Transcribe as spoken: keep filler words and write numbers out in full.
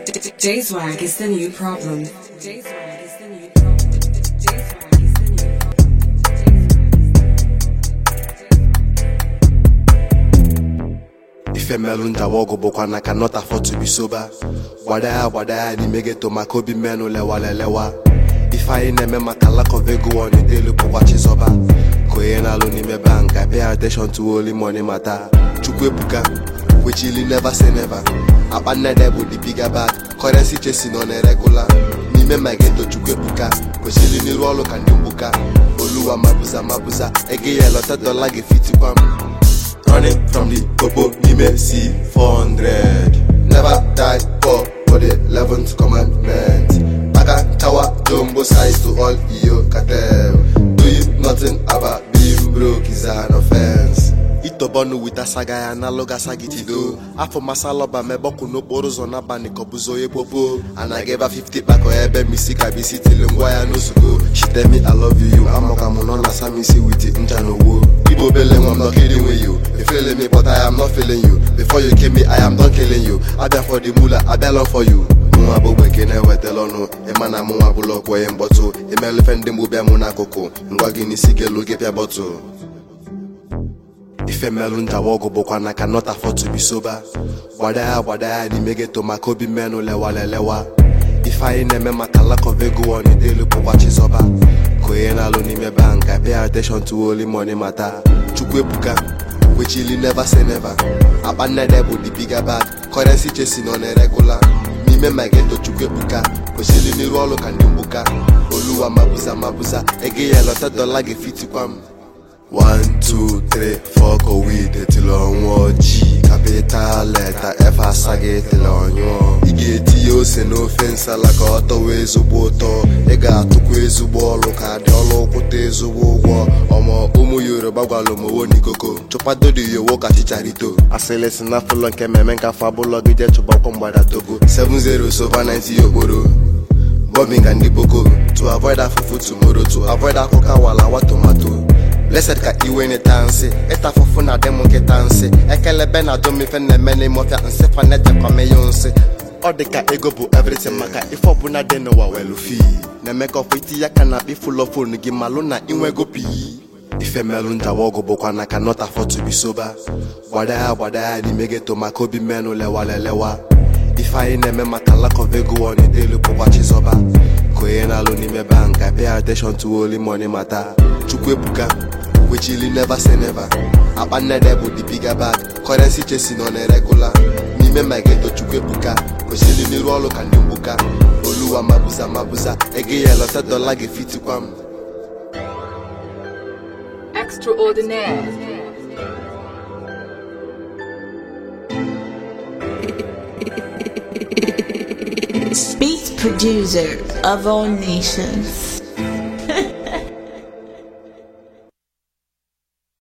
J-Swag is the new problem. Ife melu ndawogo bokwa na cannot afford to be sober. Wadaya wadaya ni mege to makobi menu lewa lelewa. If I neme makala kovego on the daily pokwa chizoba. Koye na lo ni me bank, I pay attention to only money matter. Chukwe buka, we chilly never say never. Abana debo the bigger bag, currency chasing on a regular. Ni me mageto chukwe buka, we chilly ni rolo kandumbuka. Oluwa mabuza mabuza, ege ya lota dollar ge fiti kwam. Running from the popo, he may see four hundred. Never die poor for the eleventh commandment. Baka tower, jumbo size to all iyo cartel. Doing nothing about being broke is an offense. Itobonu with a saga analoga sagitido. After masaloba meboku no borozo na bani kobuzo ye popo. And I gave her fifty back or ebe misi kabisi till ngwaya no sugo. She tell me I love you, you amoka monona samisi with it njano wo. Ibo beleng, I'm not kidding with you. You feeling me but I am not feeling you. Before you came me I am done killing you. I been for the mula, I been for you. Mwa bo weke ne wetelono. Emana mwa bulo kwa yemboto. Emele fende mbube muna koko. Ngwagi ni sige luge pia boto. Ife melu ndawogo bokwa na cannot afford to be sober. Wadaya wadaya ni mege to makobi menu lewa lelewa. If I neme makala kovego on the daily pokwa chizoba. Koye na lo ni me bank, I pay attention to only money matter. Chukwe buka, we chilly never say never. Abana debo the bigger bag, currency chasing on a regular. Me me mageto chukwe buka, we chilly ni rolo kandumbuka. Oluwa mabuza mabuza, ege ya lota dollar ge fiti kwam. One, two, three, four, go with it till on one G. Capital letter F as I get till on you. Igeti yo se no offense like auto ways of water. Ega to quiz wall, look at the all kotes of war. Omo umu Yoruba Galomo woni koko. Chopado do you walk at Chicharito. I say listen na for long kemenka fabula gide chobako mbada togo. Seven zero over ninety yoboro. Bombing and dipoko. To avoid that fufu tomorrow, to avoid that coca wala wa tomato. Blessed ka iwe ne tanse, eta fufu na demo ke tanse. Ekele be na domi fe ne mene mofia nse fa ne te kwa me yonse. Odeka ego bu everything maka ifo bu na de no wa welu fi. Ne make of iti ya kana be full of phone gi malu na inwe go pi. Ife melu ndawogo bokwa na cannot afford to be sober. Wadaya wadaya ni mege to makobi menu lewa lelewa. If I neme makala kovego on the daily pokwa chizoba. Koye na lo ni me bank, I pay attention to only money matter. Chukwe buka, we chilly never say never. Abana debo the bigger bag, currency chasing on a regular. Ni me mageto chukwe buka, we chilly ni rolo kandumbuka. Oluwa mabuza mabuza, ege ya lota dollar ge fiti kwam. Extraordinaire. Beat producer of all nations.